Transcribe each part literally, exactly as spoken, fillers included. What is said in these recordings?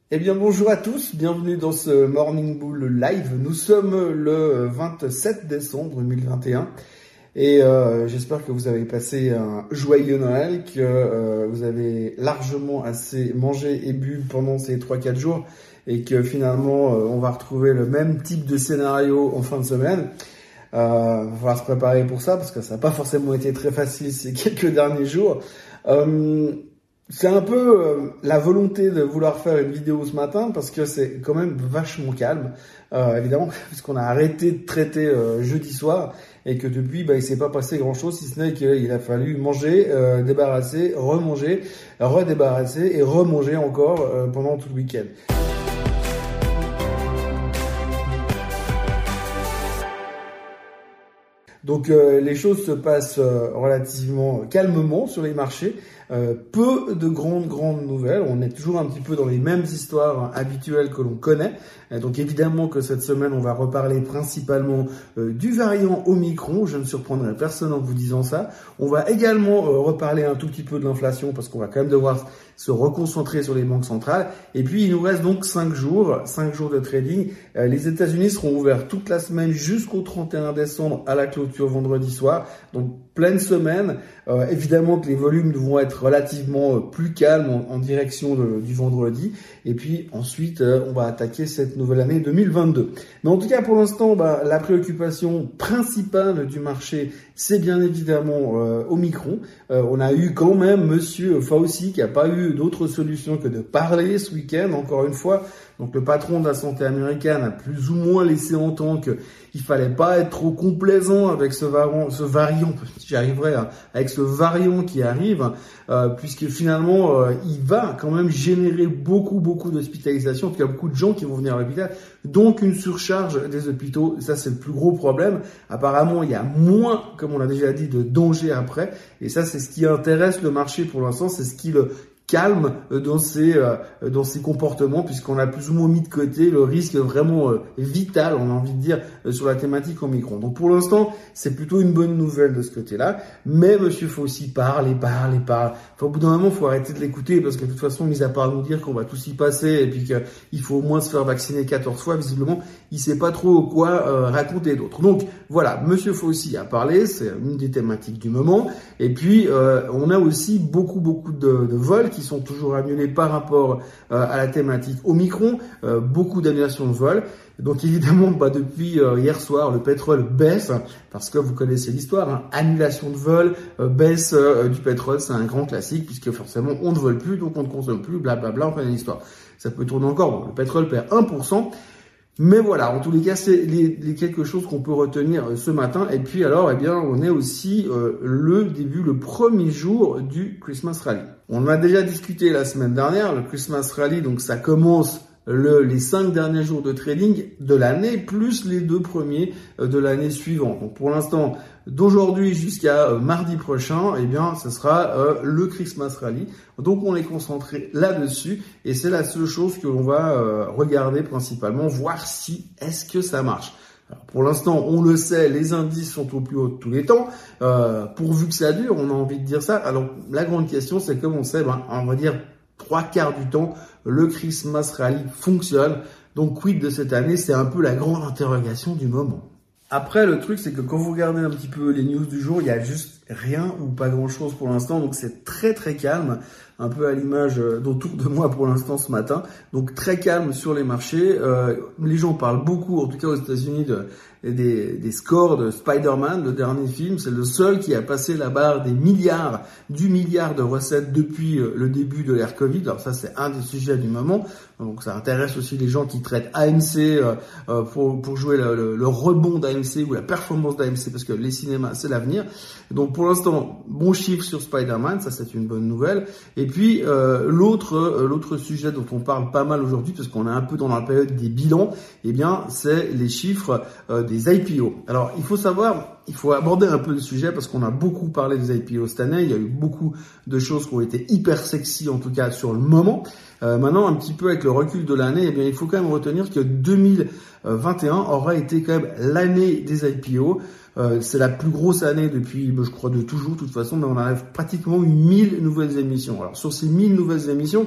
Eh bien bonjour à tous, bienvenue dans ce Morning Bull Live. Nous sommes le vingt-sept décembre deux mille vingt et un et euh, j'espère que vous avez passé un joyeux Noël, que euh, vous avez largement assez mangé et bu pendant ces trois quatre jours et que finalement euh, on va retrouver le même type de scénario en fin de semaine. Euh, il va falloir se préparer pour ça parce que ça n'a pas forcément été très facile ces quelques derniers jours. Euh, C'est un peu euh, la volonté de vouloir faire une vidéo ce matin parce que c'est quand même vachement calme, euh, évidemment, puisqu'on a arrêté de traiter euh, jeudi soir et que depuis, bah, il s'est pas passé grand-chose, si ce n'est qu'il a fallu manger, euh, débarrasser, remanger, redébarrasser et remanger encore euh, pendant tout le week-end. Donc euh, les choses se passent euh, relativement calmement sur les marchés. Euh, peu de grandes grandes nouvelles. On est toujours un petit peu dans les mêmes histoires hein, habituelles que l'on connaît. Et donc évidemment que cette semaine, on va reparler principalement euh, du variant Omicron. Je ne surprendrai personne en vous disant ça. On va également euh, reparler un tout petit peu de l'inflation parce qu'on va quand même devoir se reconcentrer sur les banques centrales. Et puis il nous reste donc cinq jours, cinq jours de trading. Euh, les États-Unis seront ouverts toute la semaine jusqu'au trente et un décembre à la clôture vendredi soir. Donc pleine semaine. Euh, évidemment que les volumes vont être relativement euh, plus calmes en, en direction de, du vendredi. Et puis ensuite, euh, on va attaquer cette nouvelle année deux mille vingt-deux. Mais en tout cas, pour l'instant, bah, la préoccupation principale du marché, c'est bien évidemment euh, Omicron. Euh, on a eu quand même Monsieur Fauci qui n'a pas eu d'autre solution que de parler ce week-end, encore une fois. Donc le patron de la santé américaine a plus ou moins laissé entendre qu'il fallait pas être trop complaisant avec ce variant, ce variant, j'y arriverai, hein, avec ce variant qui arrive, euh, puisque finalement euh, il va quand même générer beaucoup beaucoup d'hospitalisations, en tout cas beaucoup de gens qui vont venir à l'hôpital, donc une surcharge des hôpitaux. Ça c'est le plus gros problème. Apparemment il y a moins, comme on l'a déjà dit, de danger après, et ça c'est ce qui intéresse le marché pour l'instant, c'est ce qui le calme dans ses euh, dans ses comportements, puisqu'on a plus ou moins mis de côté le risque vraiment euh, vital, on a envie de dire, euh, sur la thématique Omicron. Donc pour l'instant, c'est plutôt une bonne nouvelle de ce côté-là, mais Monsieur Fauci parle et parle et parle. Enfin, au bout d'un moment, il faut arrêter de l'écouter, parce que de toute façon, mis à part nous dire qu'on va tous y passer et puis qu'il faut au moins se faire vacciner quatorze fois, visiblement, il sait pas trop quoi euh, raconter d'autre. Donc voilà, Monsieur Fauci a parlé, c'est une des thématiques du moment. Et puis euh, on a aussi beaucoup beaucoup de, de vols qui sont toujours annulés par rapport euh, à la thématique Omicron, euh, beaucoup d'annulations de vols. Donc évidemment, bah, depuis euh, hier soir, le pétrole baisse, parce que vous connaissez l'histoire, hein, annulation de vol, euh, baisse euh, du pétrole, c'est un grand classique, puisque forcément on ne vole plus, donc on ne consomme plus, blablabla, on connaît l'histoire. Ça peut tourner encore, bon, le pétrole perd un pour cent. Mais voilà, en tous les cas, c'est les, les quelque chose qu'on peut retenir ce matin. Et puis alors, eh bien, on est aussi euh, le début, le premier jour du Christmas Rally. On en a déjà discuté la semaine dernière, le Christmas Rally, donc ça commence le, les cinq derniers jours de trading de l'année, plus les deux premiers de l'année suivante. Donc pour l'instant, d'aujourd'hui jusqu'à euh, mardi prochain, eh bien, ce sera euh, le Christmas Rally. Donc on est concentré là-dessus et c'est la seule chose que l'on va euh, regarder principalement, voir si est-ce que ça marche. Alors, pour l'instant, on le sait, les indices sont au plus haut de tous les temps. Euh, pourvu que ça dure, on a envie de dire ça. Alors la grande question, c'est comme on sait, ben, on va dire trois quarts du temps, le Christmas Rally fonctionne. Donc quid de cette année, c'est un peu la grande interrogation du moment. Après, le truc, c'est que quand vous regardez un petit peu les news du jour, il y a juste rien ou pas grand-chose pour l'instant. Donc, c'est très, très calme, un peu à l'image d'autour de moi pour l'instant ce matin. Donc, très calme sur les marchés. Euh, les gens parlent beaucoup, en tout cas aux États-Unis, de, des, des scores de Spider-Man, le dernier film. C'est le seul qui a passé la barre des milliards, du milliard de recettes depuis le début de l'ère Covid. Alors ça, c'est un des sujets du moment. Donc, ça intéresse aussi les gens qui traitent A M C euh, pour, pour jouer le, le, le rebond d'A M C ou la performance d'A M C, parce que les cinémas, c'est l'avenir. Donc, pour l'instant, bon chiffre sur Spider-Man, ça, c'est une bonne nouvelle. Et puis, euh, l'autre euh, l'autre sujet dont on parle pas mal aujourd'hui, parce qu'on est un peu dans la période des bilans, eh bien, c'est les chiffres euh, des I P O. Alors, il faut savoir, il faut aborder un peu le sujet parce qu'on a beaucoup parlé des I P O cette année. Il y a eu beaucoup de choses qui ont été hyper sexy, en tout cas sur le moment. Euh, maintenant, un petit peu avec le recul de l'année, eh bien, il faut quand même retenir que deux mille vingt et un aura été quand même l'année des I P O. Euh, c'est la plus grosse année depuis, je crois, de toujours, de toute façon, mais on a pratiquement eu mille nouvelles émissions. Alors, sur ces mille nouvelles émissions,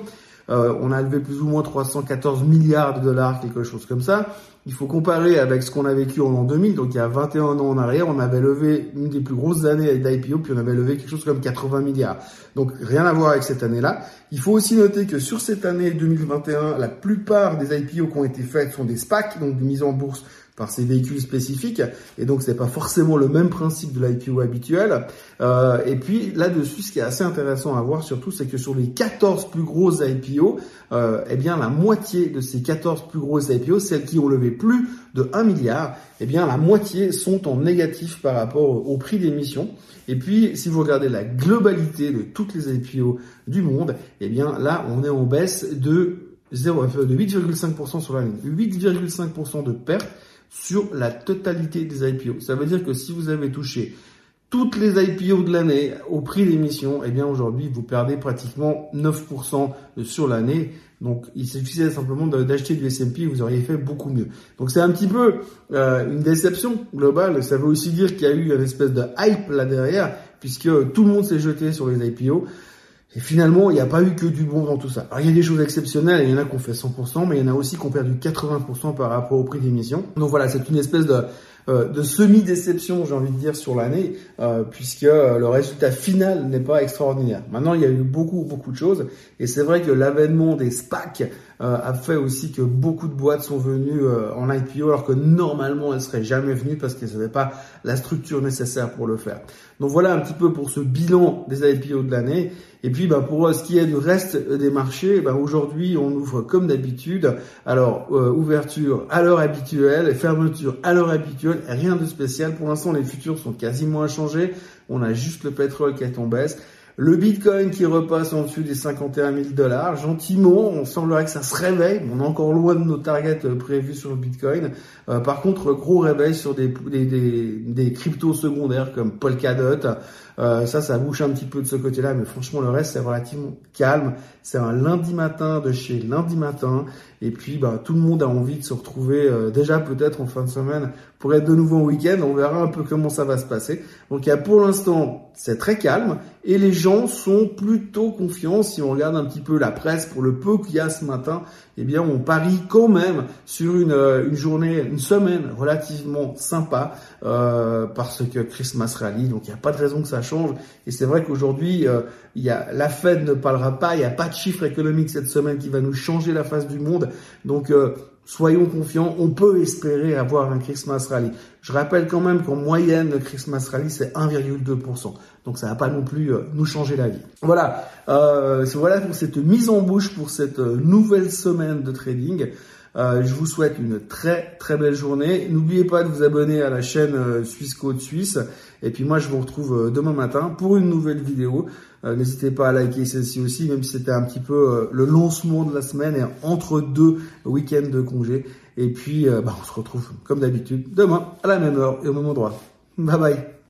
euh, on a levé plus ou moins trois cent quatorze milliards de dollars, quelque chose comme ça. Il faut comparer avec ce qu'on a vécu en l'an deux mille, donc il y a vingt et un ans en arrière, on avait levé une des plus grosses années d'I P O, puis on avait levé quelque chose comme quatre-vingts milliards. Donc rien à voir avec cette année-là. Il faut aussi noter que sur cette année deux mille vingt et un, la plupart des I P O qui ont été faites sont des SPAC, donc des mises en bourse par ces véhicules spécifiques, et donc c'est pas forcément le même principe de l'I P O habituel. Euh, et puis là-dessus, ce qui est assez intéressant à voir surtout, c'est que sur les quatorze plus grosses I P O, euh, eh bien la moitié de ces quatorze plus grosses I P O, celles qui ont levé plus de un milliard, eh bien la moitié sont en négatif par rapport au prix d'émission. Et puis si vous regardez la globalité de toutes les I P O du monde, eh bien là on est en baisse de zéro, de huit virgule cinq pour cent sur l'année, huit virgule cinq pour cent de perte sur la totalité des I P O. Ça veut dire que si vous avez touché toutes les I P O de l'année au prix d'émission, eh bien aujourd'hui vous perdez pratiquement neuf pour cent sur l'année. Donc il suffisait simplement d'acheter du S and P, vous auriez fait beaucoup mieux. Donc c'est un petit peu euh, une déception globale. Ça veut aussi dire qu'il y a eu une espèce de hype là derrière, puisque tout le monde s'est jeté sur les I P O. Et finalement, il n'y a pas eu que du bon dans tout ça. Alors, il y a des choses exceptionnelles, il y en a qui ont fait cent pour cent, mais il y en a aussi qui ont perdu quatre-vingts pour cent par rapport au prix d'émission. Donc voilà, c'est une espèce de, euh, de semi-déception, j'ai envie de dire, sur l'année, euh, puisque euh, le résultat final n'est pas extraordinaire. Maintenant, il y a eu beaucoup, beaucoup de choses, et c'est vrai que l'avènement des SPAC euh, a fait aussi que beaucoup de boîtes sont venues euh, en I P O, alors que normalement, elles seraient jamais venues parce qu'elles n'avaient pas la structure nécessaire pour le faire. Donc voilà un petit peu pour ce bilan des I P O de l'année. Et puis bah, pour ce qui est du reste des marchés, bah, aujourd'hui on ouvre comme d'habitude. Alors euh, ouverture à l'heure habituelle et fermeture à l'heure habituelle, rien de spécial. Pour l'instant les futurs sont quasiment inchangés. On a juste le pétrole qui est en baisse. Le Bitcoin qui repasse en dessus des cinquante et un mille dollars, gentiment, on semblerait que ça se réveille. On est encore loin de nos targets prévus sur le Bitcoin. Euh, par contre, gros réveil sur des, des, des, des cryptos secondaires comme Polkadot. Euh, ça, ça bouge un petit peu de ce côté-là, mais franchement, le reste, c'est relativement calme. C'est un lundi matin de chez lundi matin. Et puis, bah, tout le monde a envie de se retrouver euh, déjà peut-être en fin de semaine pour être de nouveau en week-end. On verra un peu comment ça va se passer. Donc, il y a, pour l'instant, c'est très calme et les gens sont plutôt confiants. Si on regarde un petit peu la presse pour le peu qu'il y a ce matin, eh bien, on parie quand même sur une, une journée, une semaine relativement sympa euh, parce que Christmas Rally, donc il n'y a pas de raison que ça change. Et c'est vrai qu'aujourd'hui, euh, il y a, la Fed ne parlera pas, il n'y a pas de chiffre économique cette semaine qui va nous changer la face du monde. Donc, euh, soyons confiants, on peut espérer avoir un Christmas Rally. Je rappelle quand même qu'en moyenne, le Christmas Rally, c'est un virgule deux pour cent. Donc, ça va pas non plus euh, nous changer la vie. Voilà, euh, voilà pour cette mise en bouche pour cette euh, nouvelle semaine de trading. Euh, je vous souhaite une très très belle journée. N'oubliez pas de vous abonner à la chaîne euh, Suisse Côte Suisse. Et puis moi, je vous retrouve euh, demain matin pour une nouvelle vidéo. Euh, n'hésitez pas à liker celle-ci aussi, même si c'était un petit peu euh, le lancement de la semaine et entre deux week-ends de congé. Et puis, euh, bah, on se retrouve comme d'habitude demain à la même heure et au même endroit. Bye bye.